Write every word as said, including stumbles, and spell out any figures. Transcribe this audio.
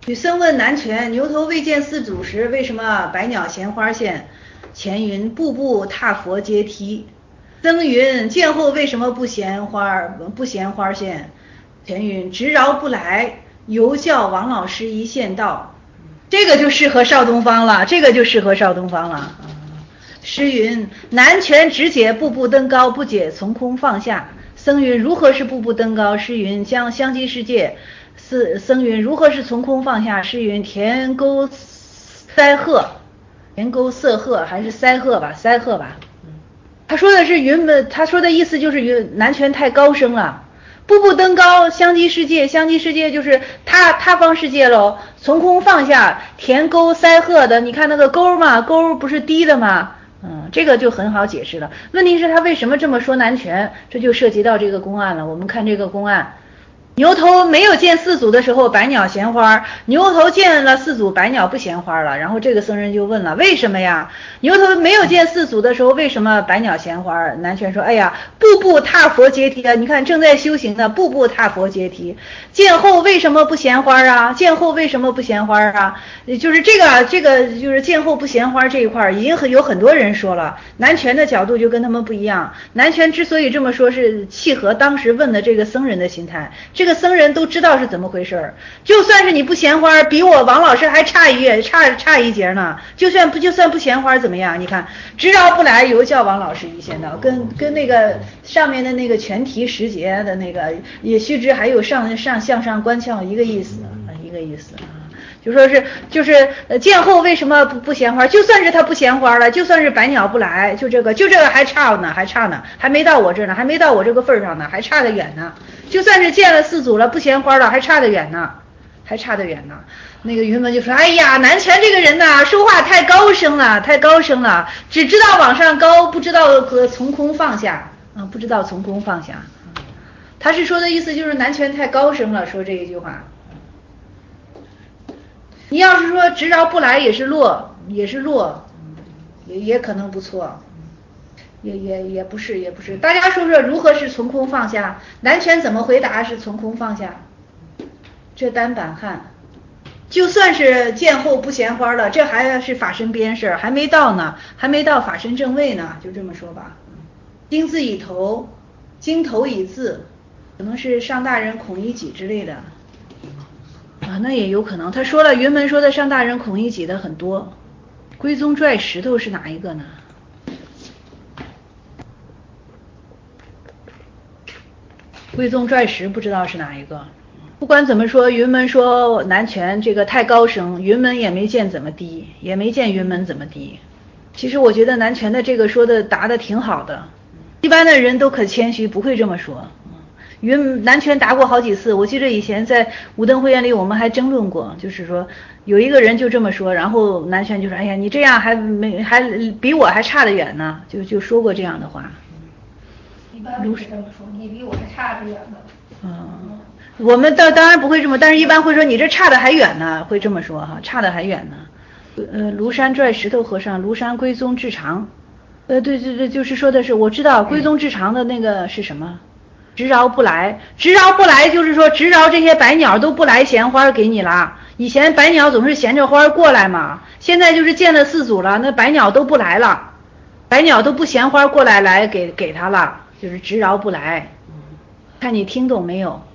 女僧问南泉：牛头未见四祖时，为什么百鸟衔花现？前云：步步踏佛阶梯。僧云：见后为什么不衔花不衔花现？前云：执饶不来，犹教王老师一线道。这个就适合少东方了，这个就适合少东方了。诗云：南泉只解步步登高，不解从空放下。僧云：如何是步步登高？诗云：将香积世界。僧云：如何是从空放下？诗云：田沟塞壑，田沟塞壑还是塞壑吧，塞壑吧。他说的是云门，他说的意思就是云南泉太高深了，步步登高，香积世界，香积世界就是他他方世界喽。从空放下，田沟塞壑的，你看那个沟嘛，沟不是低的吗？嗯，这个就很好解释了。问题是他为什么这么说南泉？这就涉及到这个公案了。我们看这个公案。牛头没有见四祖的时候，百鸟衔花；牛头见了四祖，百鸟不衔花了。然后这个僧人就问了，为什么呀？牛头没有见四祖的时候，为什么百鸟衔花？南泉说，哎呀，步步踏佛阶梯啊！你看正在修行的，步步踏佛阶梯。见后为什么不衔花啊？见后为什么不衔花啊？就是这个这个就是见后不衔花这一块，已经很有很多人说了。南泉的角度就跟他们不一样。南泉之所以这么说，是契合当时问的这个僧人的心态。这个僧人都知道是怎么回事，就算是你不衔花，比我王老师还差一月，差差一截呢。就算不就算不衔花怎么样？你看，执饶不来，犹教王老师一线道，跟跟那个上面的那个全题十节的那个也须知还有上上向上观窍一个意思，一个意思。就说是就是呃见后为什么不不衔花？就算是他不衔花了，就算是百鸟不来，就这个就这个还差呢，还差呢，还没到我这呢，还没到我这个份上呢，还差得远呢。就算是见了四祖了，不衔花了，还差得远呢，还差得远呢。那个云门就说：“哎呀，南泉这个人呐，说话太高深了，太高深了，只知道往上高，不知道和从空放下啊，不知道从空放下。”他是说的意思就是南泉太高深了，说这一句话。你要是说执饶不来也是落，也是落，也也可能不错，也也也不是也不是。大家说说如何是从空放下？南泉怎么回答是从空放下？这单板汉，就算是见后不衔花了，这还是法身边事，还没到呢，还没到法身正位呢，就这么说吧。经字以头，经头以字，可能是上大人孔乙己之类的。啊，那也有可能。他说了，云门说的上大人孔乙己的很多。龟宗拽石头是哪一个呢？龟宗拽石不知道是哪一个。不管怎么说，云门说南泉这个太高深，云门也没见怎么低，也没见云门怎么低。其实我觉得南泉的这个说的答的挺好的，一般的人都可谦虚，不会这么说。云南泉答过好几次，我记得以前在五灯会员里我们还争论过，就是说有一个人就这么说，然后南泉就说：“哎呀，你这样还没还比我还差得远呢。”就就说过这样的话。 一般不会这么说，你比我还差得远呢。 嗯，我们当当然不会这么，但是一般会说你这差得还远呢，会这么说哈，差得还远呢。呃，庐山拽石头和尚，庐山龟宗智长。呃，对对对，就是说的是，我知道龟宗智长的那个是什么？执饶不来，执饶不来就是说执饶这些百鸟都不来衔花给你了。以前百鸟总是衔着花过来嘛，现在就是见了四祖了，那百鸟都不来了，百鸟都不衔花过来来给给他了，就是执饶不来。看你听懂没有？